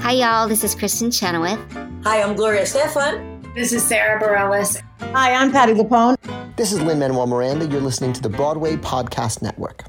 Hi, y'all. This is Kristen Chenoweth. Hi, I'm Gloria Estefan. This is Sarah Bareilles. Hi, I'm Patti LuPone. This is Lin-Manuel Miranda. You're listening to the Broadway Podcast Network.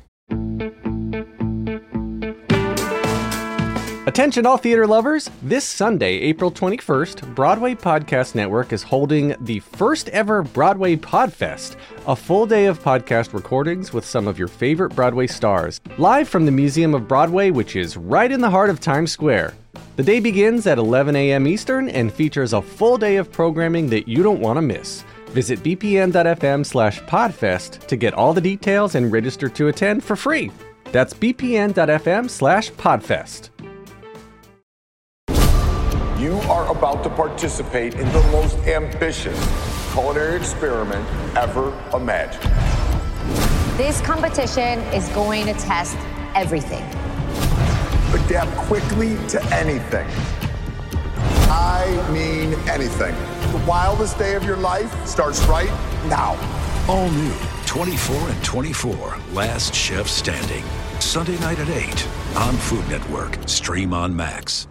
Attention all theater lovers! This Sunday, April 21st, Broadway Podcast Network is holding the first ever Broadway Podfest, a full day of podcast recordings with some of your favorite Broadway stars, live from the Museum of Broadway, which is right in the heart of Times Square. The day begins at 11 a.m. Eastern and features a full day of programming that you don't want to miss. Visit bpn.fm/podfest to get all the details and register to attend for free. That's bpn.fm/podfest. You are about to participate in the most ambitious culinary experiment ever imagined. This competition is going to test everything. Adapt quickly to anything. I mean anything. The wildest day of your life starts right now. All new 24 and 24, Last Chef Standing. Sunday night at 8 on Food Network. Stream on Max.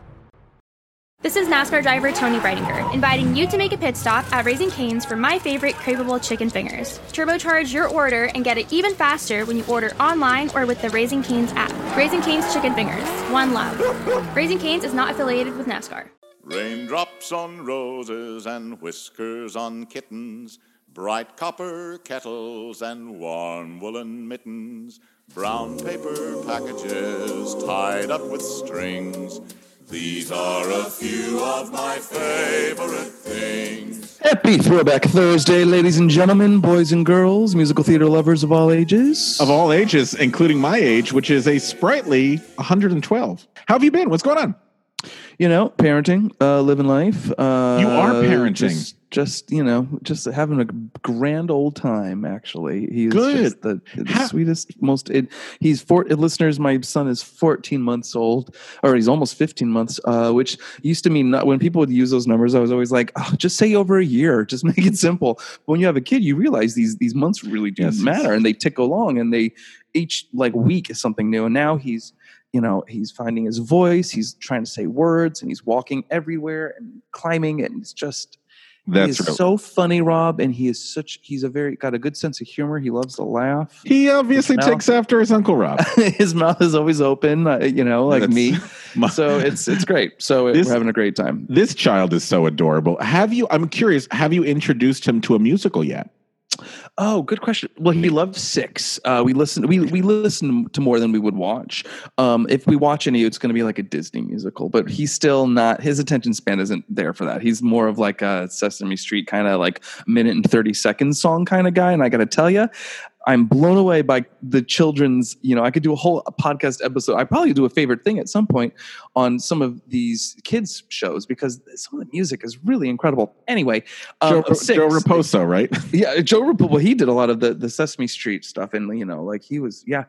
This is NASCAR driver Tony Breidinger, inviting you to make a pit stop at Raising Cane's for my favorite craveable chicken fingers. Turbocharge your order and get it even faster when you order online or with the Raising Cane's app. Raising Cane's Chicken Fingers, one love. Raising Cane's is not affiliated with NASCAR. Raindrops on roses and whiskers on kittens, bright copper kettles and warm woolen mittens, brown paper packages tied up with strings. These are a few of my favorite things. Happy Throwback Thursday, ladies and gentlemen, boys and girls, musical theater lovers of all ages. Of all ages, including my age, which is a sprightly 112. How have you been? What's going on? You know, parenting, living life. You are parenting. Just having a grand old time, actually. He's good. Just the sweetest, listeners, my son is 14 months old, or he's almost 15 months, which used to mean when people would use those numbers, I was always like, oh, just say over a year, just make it simple. But when you have a kid, you realize these months really do matter, and they tick along, and they each week is something new. And now he's finding his voice, he's trying to say words, and he's walking everywhere and climbing, and it's just... He's so funny, Rob, and he's got a good sense of humor. He loves to laugh. He obviously takes after his Uncle Rob. His mouth is always open, like me. So it's great. So we're having a great time. This child is so adorable. I'm curious, have you introduced him to a musical yet? Oh, good question. Well, he loves Six. We listen to more than we would watch. If we watch any, it's going to be like a Disney musical, but he's still not, his attention span isn't there for that. He's more of like a Sesame Street kind of like minute and 30 seconds song kind of guy. And I got to tell you, I'm blown away by the children's, I could do a whole podcast episode. I probably do a favorite thing at some point on some of these kids shows because some of the music is really incredible. Anyway, Joe Raposo, right? Yeah, Joe Raposo. Well, he did a lot of the Sesame Street stuff, and he was, yeah.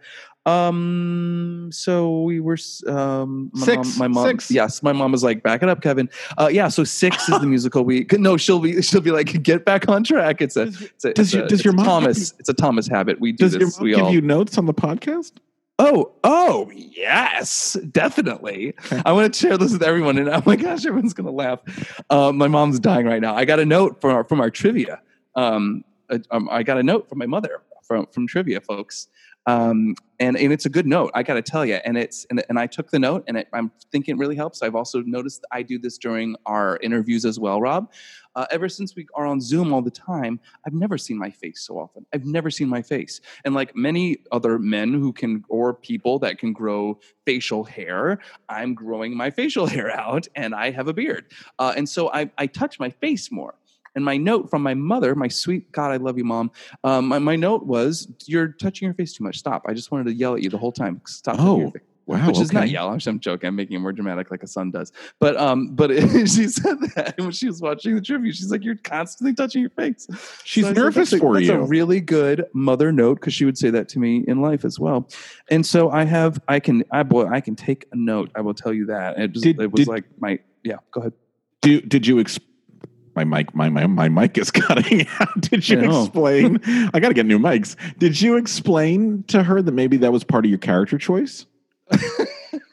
So we were my mom. Six. Yes, my mom was like, "Back it up, Kevin." So Six is the musical. No, she'll be like, "Get back on track." It's a Thomas habit. We do does this. Your mom give you notes on the podcast? Oh, yes, definitely. I want to share this with everyone, and oh my gosh, everyone's gonna laugh. My mom's dying right now. I got a note from our trivia. I got a note from my mother from trivia, folks. And it's a good note, I got to tell you. And I took the note, and I'm thinking it really helps. I've also noticed I do this during our interviews as well, Rob. Ever since we are on Zoom all the time, I've never seen my face so often. I've never seen my face. And like many other men or people that can grow facial hair, I'm growing my facial hair out, and I have a beard. And so I touch my face more. And my note from my mother, my sweet, God, I love you, Mom. My note was, "You're touching your face too much. Stop. I just wanted to yell at you the whole time. Stop touching your face." Wow, which is not yell. I'm joking. I'm making it more dramatic like a son does. But she said that when she was watching the tribute, she's like, "You're constantly touching your face." She's nervous for you. That's a really good mother note, because she would say that to me in life as well. And so I can take a note. I will tell you that. Go ahead. Did you My mic is cutting out. Did you explain? I got to get new mics. Did you explain to her that maybe that was part of your character choice?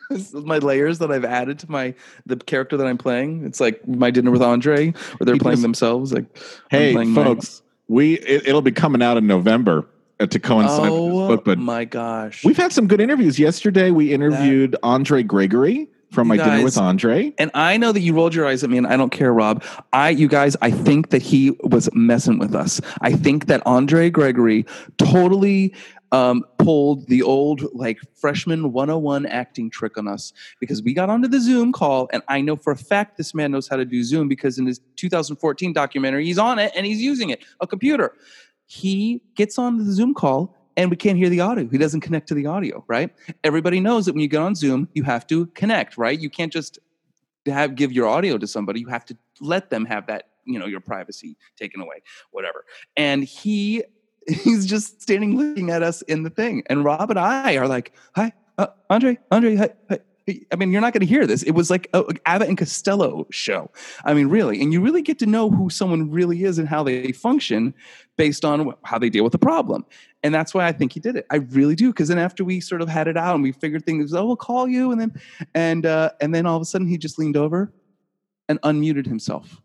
my layers that I've added to the character that I'm playing. It's like My Dinner with Andre, where they're playing themselves. Like, hey, folks, it'll be coming out in November to coincide with this book. But my gosh, we've had some good interviews. Yesterday, we interviewed Andre Gregory from My Dinner with Andre. And I know that you rolled your eyes at me, and I don't care, Rob. You guys, I think that he was messing with us. I think that Andre Gregory totally pulled the old like freshman 101 acting trick on us, because we got onto the Zoom call, and I know for a fact this man knows how to do Zoom, because in his 2014 documentary, he's on it and he's using it, a computer. He gets on the Zoom call and we can't hear the audio. He doesn't connect to the audio, right? Everybody knows that when you get on Zoom, you have to connect, right? You can't just give your audio to somebody. You have to let them have that, your privacy taken away, whatever. And he's just standing looking at us in the thing. And Rob and I are like, hi, Andre, hi. I mean, you're not going to hear this. It was like a Abbott and Costello show. I mean, really. And you really get to know who someone really is and how they function based on how they deal with the problem. And that's why I think he did it. I really do. Because then after we sort of had it out and we figured things, we'll call you. And then all of a sudden he just leaned over and unmuted himself.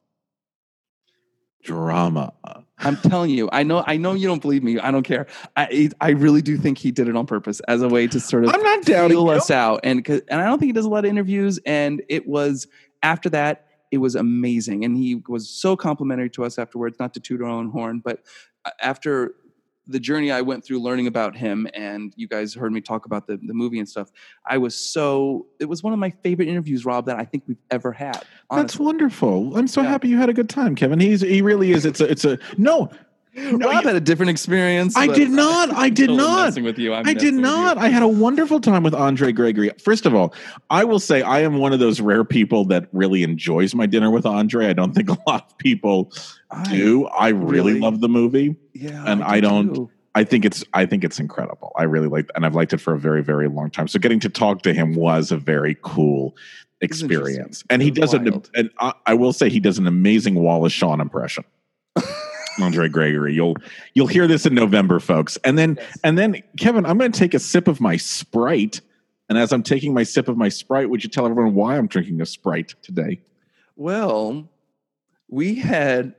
Drama. I'm telling you, I know you don't believe me. I don't care. I really do think he did it on purpose as a way to sort of feel us out. And I don't think he does a lot of interviews. And it was after that, it was amazing. And he was so complimentary to us afterwards, not to toot our own horn, but after the journey I went through learning about him, and you guys heard me talk about the movie and stuff, it was one of my favorite interviews, Rob, that I think we've ever had. Honestly. That's wonderful. I'm so happy you had a good time, Kevin. He really is. Rob had a different experience. I did not. Messing with you. I did not. I had a wonderful time with Andre Gregory. First of all, I will say I am one of those rare people that really enjoys My Dinner with Andre. I don't think a lot of people do. I really love the movie. Yeah. And I don't. Too. I think it's incredible. I really like, and I've liked it for a very, very long time. So getting to talk to him was a very cool experience. And he does I will say he does an amazing Wallace Shawn impression. Andre Gregory. You'll hear this in November, folks. And then Kevin, I'm going to take a sip of my Sprite. And as I'm taking my sip of my Sprite, would you tell everyone why I'm drinking a Sprite today? Well, we had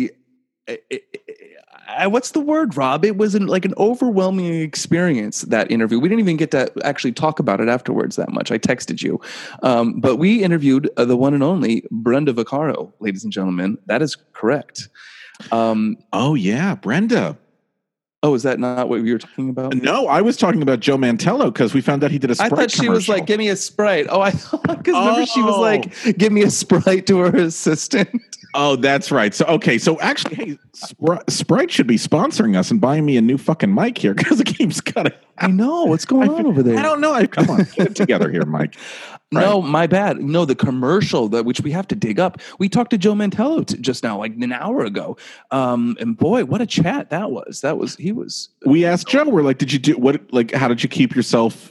what's the word, Rob? It was like an overwhelming experience, that interview. We didn't even get to actually talk about it afterwards that much. I texted you. But we interviewed the one and only Brenda Vaccaro, ladies and gentlemen. That is correct. Oh yeah, Brenda. Oh, is that not what we were talking about? No, I was talking about Joe Mantello, because we found out he did a Sprite I thought she was like, give me a Sprite. Oh, I thought, because remember she was like, give me a Sprite to her assistant. Oh, that's right. So actually, hey, Sprite should be sponsoring us and buying me a new fucking mic here, because it keeps cutting. I know. What's going on over there? I don't know. Come on, get it together here, Mike. Right. No, my bad. No, the commercial which we have to dig up. We talked to Joe Mantello just now, like an hour ago. And boy, what a chat that was. We asked Joe, we're like, did you do what? Like, how did you keep yourself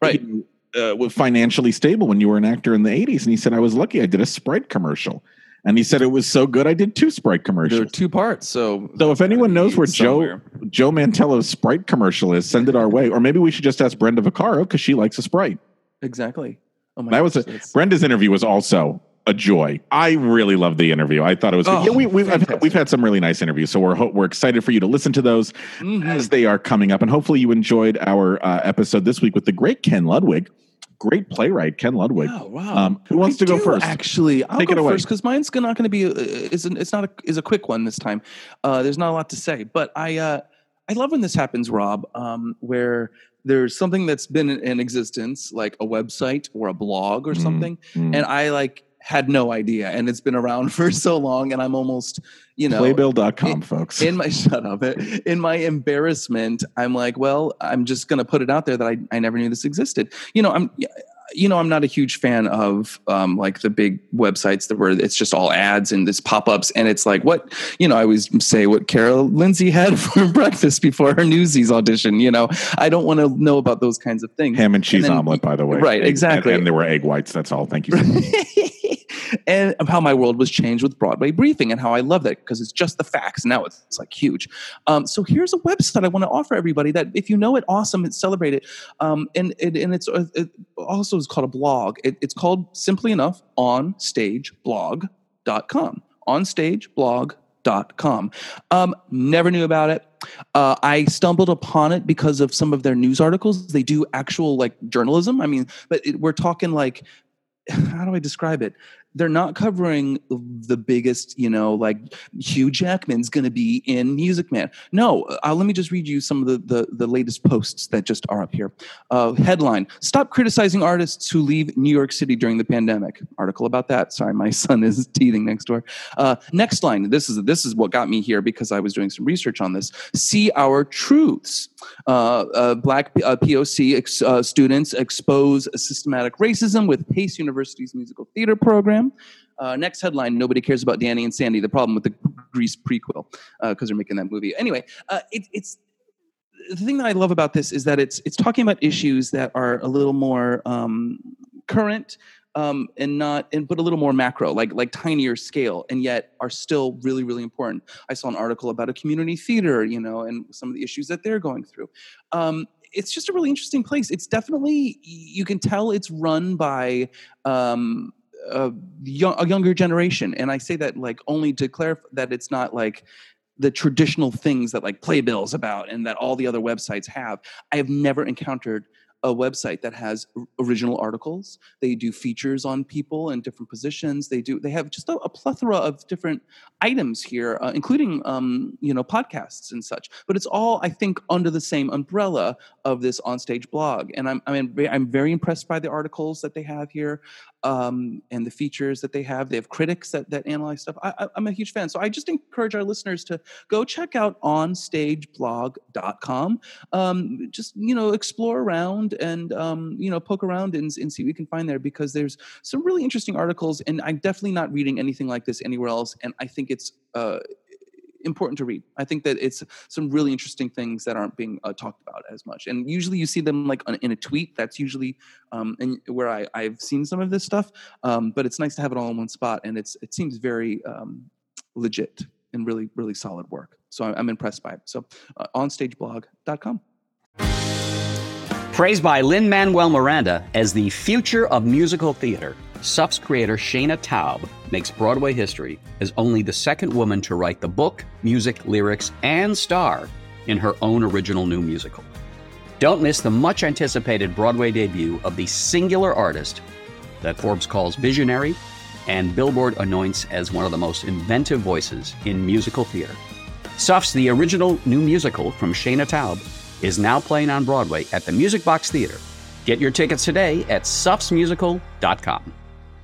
financially stable when you were an actor in the 80s? And he said, I was lucky. I did a Sprite commercial. And he said it was so good, I did 2 Sprite commercials. There are 2 parts. So if anyone knows where Joe Mantello's Sprite commercial is, send it our way. Or maybe we should just ask Brenda Vaccaro, because she likes a Sprite. Exactly. Oh my gosh, Brenda's interview was also a joy. I really loved the interview. I thought it was good. Yeah, we've had some really nice interviews, so we're excited for you to listen to those as they are coming up. And hopefully you enjoyed our episode this week with the great Ken Ludwig. Great playwright, Ken Ludwig. Oh, wow. Who wants to go first? Actually, I'll go first, because mine's not going to be is a quick one this time. There's not a lot to say, but I love when this happens, Rob, where there's something that's been in existence, like a website or a blog or something, and I had no idea, and it's been around for so long, and I'm almost, Playbill.com, folks. In my embarrassment, I'm like, well, I'm just going to put it out there that I never knew this existed. I'm not a huge fan of like the big websites where it's just all ads and this pop-ups, and it's like what I always say what Carol Lindsay had for breakfast before her Newsies audition. I don't want to know about those kinds of things. Ham and cheese omelet, by the way. Right, exactly. And there were egg whites. That's all. Thank you so much. and how my world was changed with Broadway Briefing, and how I love that because it's just the facts. Now it's like huge. So here's a website I want to offer everybody that if you know it, awesome, it's celebrate it. And it also is called a blog. It's called simply enough onstageblog.com. onstageblog.com. Never knew about it. I stumbled upon it because of some of their news articles. They do actual like journalism. I mean, but we're talking like, how do I describe it? They're not covering the biggest, like Hugh Jackman's going to be in Music Man. No, let me just read you some of the latest posts that just are up here. Headline: Stop criticizing artists who leave New York City during the pandemic. Article about that. Sorry, my son is teething next door. Next line. This is what got me here because I was doing some research on this. See our truths. Black POC students expose systematic racism with Pace University's musical theater program. Next headline: Nobody cares about Danny and Sandy. The problem with the Grease prequel because they're making that movie. Anyway, it's the thing that I love about this is that it's talking about issues that are a little more current but a little more macro, like tinier scale, and yet are still really, really important. I saw an article about a community theater, and some of the issues that they're going through. It's just a really interesting place. It's definitely, you can tell it's run by a younger generation. And I say that like only to clarify that it's not like the traditional things that like Playbill about and that all the other websites have. I have never encountered a website that has original articles. They do features on people in different positions. They have just a plethora of different items here, including podcasts and such. But it's all, I think, under the same umbrella of this Onstage blog. And I'm very impressed by the articles that they have here, and the features that they have. They have critics that analyze stuff. I'm a huge fan. So I just encourage our listeners to go check out onstageblog.com. Just explore around and poke around and see what you can find there, because there's some really interesting articles, and I'm definitely not reading anything like this anywhere else, and I think it's important to read. I think that it's some really interesting things that aren't being talked about as much, and usually you see them like in a tweet. That's usually where I've seen some of this stuff, but it's nice to have it all in one spot, and it seems very legit and really, really solid work. So I'm impressed by it. So onstageblog.com. Praised by Lin-Manuel Miranda as the future of musical theater, SUF's creator Shayna Taub makes Broadway history as only the second woman to write the book, music, lyrics, and star in her own original new musical. Don't miss the much-anticipated Broadway debut of the singular artist that Forbes calls visionary and Billboard anoints as one of the most inventive voices in musical theater. SUF's The Original New Musical from Shayna Taub is now playing on Broadway at the Music Box Theater. Get your tickets today at sufsmusical.com.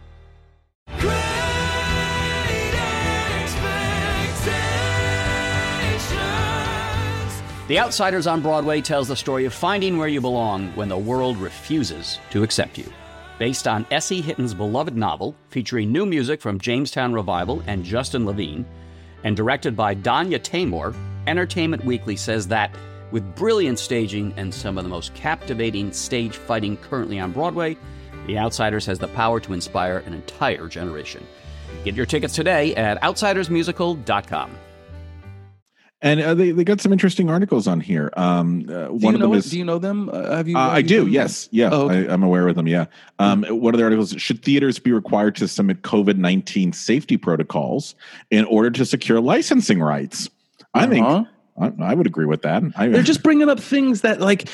The Outsiders on Broadway tells the story of finding where you belong when the world refuses to accept you. Based on S.E. Hitton's beloved novel, featuring new music from Jamestown Revival and Justin Levine, and directed by Danya Taymor, Entertainment Weekly says that with brilliant staging and some of the most captivating stage fighting currently on Broadway, The Outsiders has the power to inspire an entire generation. Get your tickets today at outsidersmusical.com. And they got some interesting articles on here. One of them is. Do you know them? I do. Yes. Yeah. Oh, okay. I'm aware of them. Yeah. One of the articles: should theaters be required to submit COVID-19 safety protocols in order to secure licensing rights? I think. I would agree with that. They're just bringing up things that, like,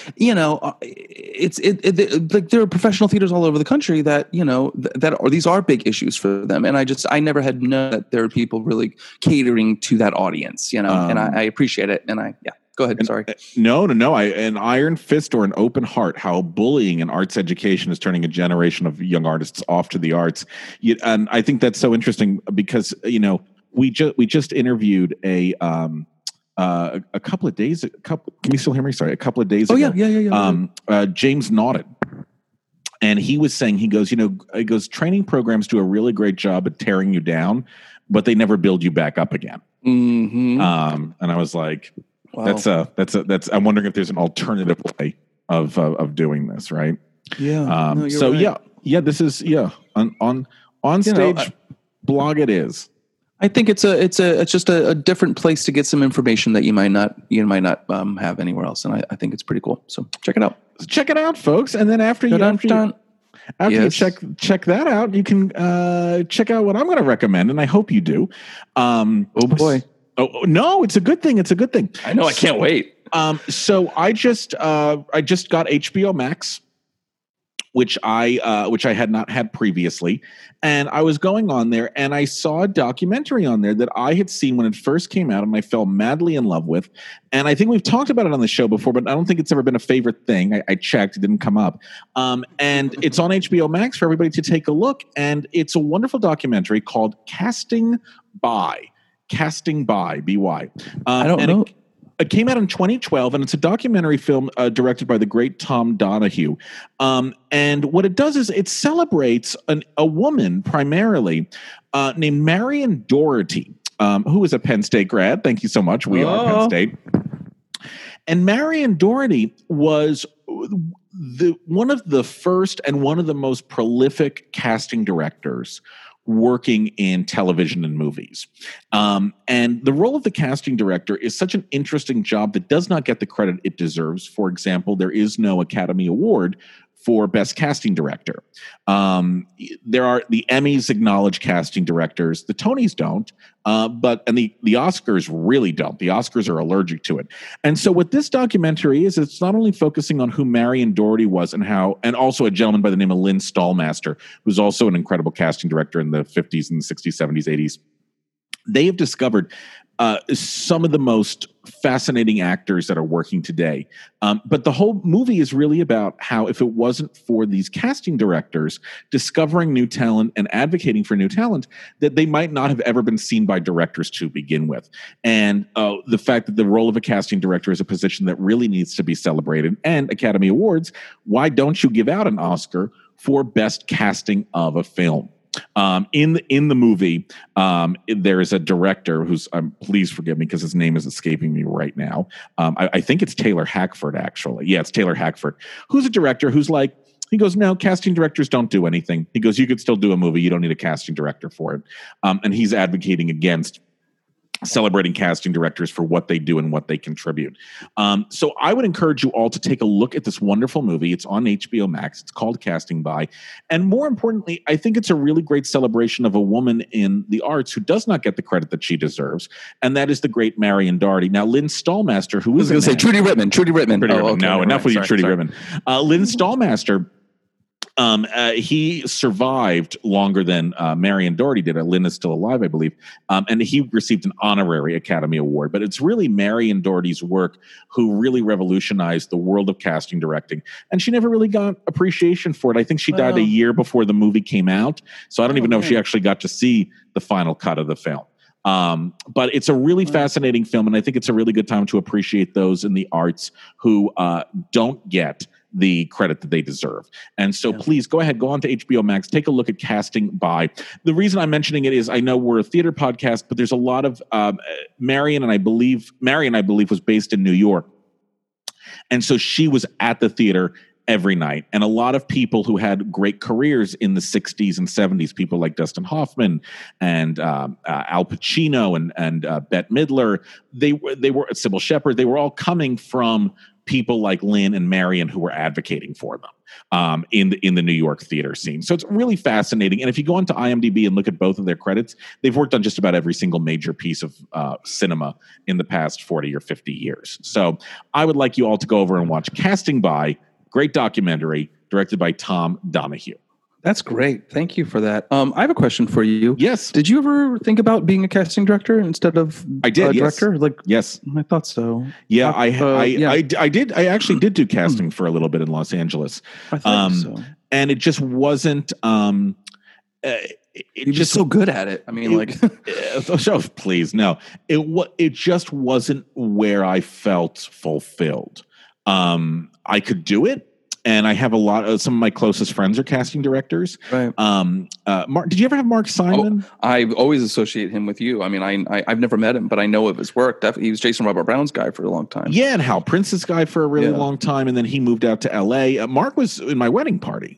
like there are professional theaters all over the country that these are big issues for them, and I never had known that there are people really catering to that audience, and I appreciate it, and go ahead. Sorry. No. An iron fist or an open heart, how bullying and arts education is turning a generation of young artists off to the arts. And I think that's so interesting because, we just interviewed a couple of days. Can you still hear me? Sorry, a couple of days ago. Yeah. James Naughton, and he was saying, he goes, training programs do a really great job at tearing you down, but they never build you back up again. Mm-hmm. And I was like, wow. That's. I'm wondering if there's an alternative way of doing this, right? Yeah. Right. This is on On stage blog it is. I think it's just a different place to get some information that you might not have anywhere else, and I think it's pretty cool. So check it out. Check it out, folks. And then after you check that out, you can check out what I'm going to recommend, and I hope you do. Oh boy! Oh no, it's a good thing. It's a good thing. I know. I can't wait. So I just got HBO Max, which I had not had previously. And I was going on there and I saw a documentary on there that I had seen when it first came out and I fell madly in love with. And I think we've talked about it on the show before, but I don't think it's ever been a favorite thing. I checked, it didn't come up. And it's on HBO Max for everybody to take a look. And it's a wonderful documentary called Casting By, B-Y. I don't know. It came out in 2012, and it's a documentary film directed by the great Tom Donahue. And what it does is it celebrates a woman primarily named Marion Doherty, who is a Penn State grad. Thank you so much. We are Penn State. And Marion Doherty was one of the first and one of the most prolific casting directors working in television and movies. And the role of the casting director is such an interesting job that does not get the credit it deserves. For example, there is no Academy Award for Best Casting Director. There are the Emmys acknowledge casting directors. The Tonys don't, but the Oscars really don't. The Oscars are allergic to it. And so what this documentary is, it's not only focusing on who Marion Doherty was and also a gentleman by the name of Lynn Stallmaster, who's also an incredible casting director in the 50s and 60s, 70s, 80s. They have discovered some of the most fascinating actors that are working today. But the whole movie is really about how if it wasn't for these casting directors discovering new talent and advocating for new talent, that they might not have ever been seen by directors to begin with. And the fact that the role of a casting director is a position that really needs to be celebrated. And Academy Awards, why don't you give out an Oscar for best casting of a film? In the movie, there is a director who's, please forgive me because his name is escaping me right now. I think it's Taylor Hackford, actually. Yeah, it's Taylor Hackford, who's a director who's like, he goes, no, casting directors don't do anything. He goes, you could still do a movie. You don't need a casting director for it. And he's advocating against celebrating casting directors for what they do and what they contribute. So I would encourage you all to take a look at this wonderful movie. It's on HBO Max. It's called Casting By. And more importantly, I think it's a really great celebration of a woman in the arts who does not get the credit that she deserves. And that is the great Marion Doherty. Now, Lynn Stallmaster, who is going to say Trudy Rittman. No, enough with your Trudy Rittman. Lynn Stallmaster, he survived longer than Marion Doherty did. Lynn is still alive, I believe. And he received an honorary Academy Award. But it's really Marion Doherty's work who really revolutionized the world of casting directing. And she never really got appreciation for it. I think she died a year before the movie came out. So I don't even know if she actually got to see the final cut of the film. But it's a really fascinating film. And I think it's a really good time to appreciate those in the arts who don't get the credit that they deserve. And so please go ahead, go on to HBO Max, take a look at Casting By. The reason I'm mentioning it is I know we're a theater podcast, but there's a lot of Marion, I believe, was based in New York. And so she was at the theater every night. And a lot of people who had great careers in the 60s and 70s, people like Dustin Hoffman and Al Pacino and Bette Midler, they were Sybil Shepherd, they were all coming from people like Lynn and Marion who were advocating for them in the New York theater scene. So it's really fascinating. And if you go onto IMDb and look at both of their credits, they've worked on just about every single major piece of cinema in the past 40 or 50 years. So I would like you all to go over and watch Casting By, great documentary directed by Tom Donahue. That's great. Thank you for that. I have a question for you. Yes. Did you ever think about being a casting director instead of a director? Yes. Like, yes, I thought so. Yeah, I did. I actually did do casting for a little bit in Los Angeles. I thought so. And it just wasn't. You're just so good at it. I mean, please, no. It just wasn't where I felt fulfilled. I could do it. and I have some of my closest friends are casting directors. Right. Mark, did you ever have Mark Simon? I always associate him with you. I mean, I've never met him, but I know of his work. Definitely, he was Jason Robert Brown's guy for a long time. Yeah, and Hal Prince's guy for a really long time, and then he moved out to L.A. Mark was in my wedding party.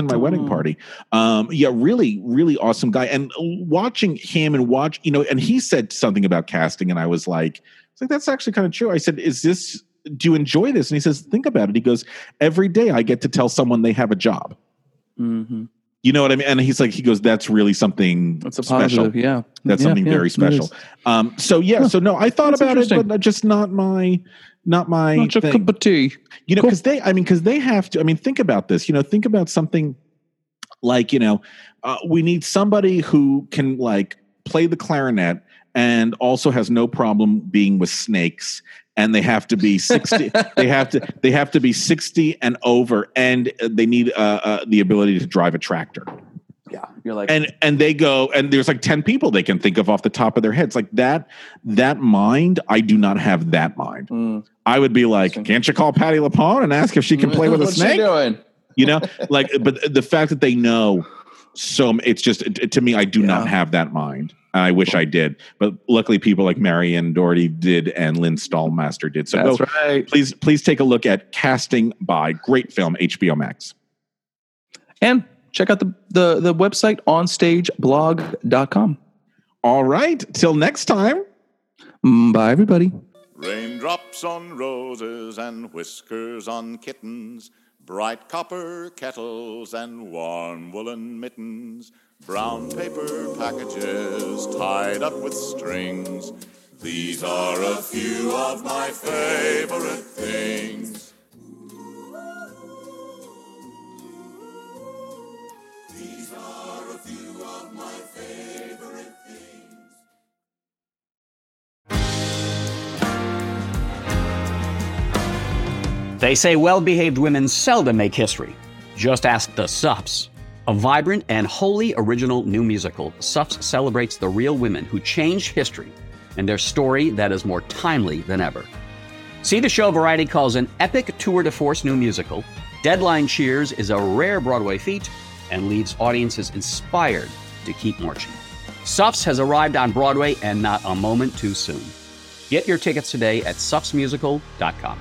Really, really awesome guy. And watching him and he said something about casting, and I was like, that's actually kind of true. I said, do you enjoy this? And he says, think about it. He goes, every day I get to tell someone they have a job. Mm-hmm. You know what I mean? And he goes, that's really something special. Positive, yeah. That's something very special. So no, I thought about it, but just not my thing. Cup of tea. You know, because they have to, think about this, think about something like, we need somebody who can like play the clarinet and also has no problem being with snakes. And they have to be 60. they have to be 60 and over, and they need the ability to drive a tractor. Yeah, you're like, and they go, and there's like 10 people they can think of off the top of their heads. Like that mind, I do not have that mind. I would be like, can't you call Patti LuPone and ask if she can play with a snake? What's she doing? But the fact that they know, so it's just to me, I do not have that mind. I wish I did, but luckily people like Marianne Doherty did and Lynn Stallmaster did. So that's right. Please take a look at Casting by, great film, HBO Max. And check out the website onstageblog.com. All right. Till next time. Bye, everybody. Raindrops on roses and whiskers on kittens, bright copper kettles and warm woolen mittens, brown paper packages tied up with strings. These are a few of my favorite things. These are a few of my favorite things. They say well-behaved women seldom make history. Just ask the Suffs. A vibrant and wholly original new musical, Suffs celebrates the real women who changed history and their story that is more timely than ever. See the show Variety calls an epic tour de force new musical, Deadline cheers is a rare Broadway feat, and leaves audiences inspired to keep marching. Suffs has arrived on Broadway, and not a moment too soon. Get your tickets today at suffsmusical.com.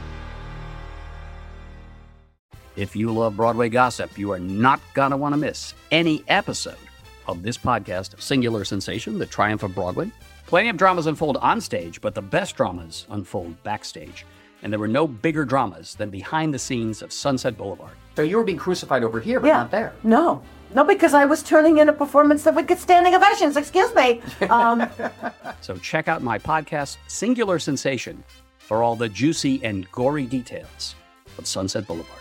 If you love Broadway gossip, you are not going to want to miss any episode of this podcast, Singular Sensation, The Triumph of Broadway. Plenty of dramas unfold on stage, but the best dramas unfold backstage. And there were no bigger dramas than behind the scenes of Sunset Boulevard. So you were being crucified over here, but not there. No, because I was turning in a performance that would get standing ovations. Excuse me. So check out my podcast, Singular Sensation, for all the juicy and gory details of Sunset Boulevard.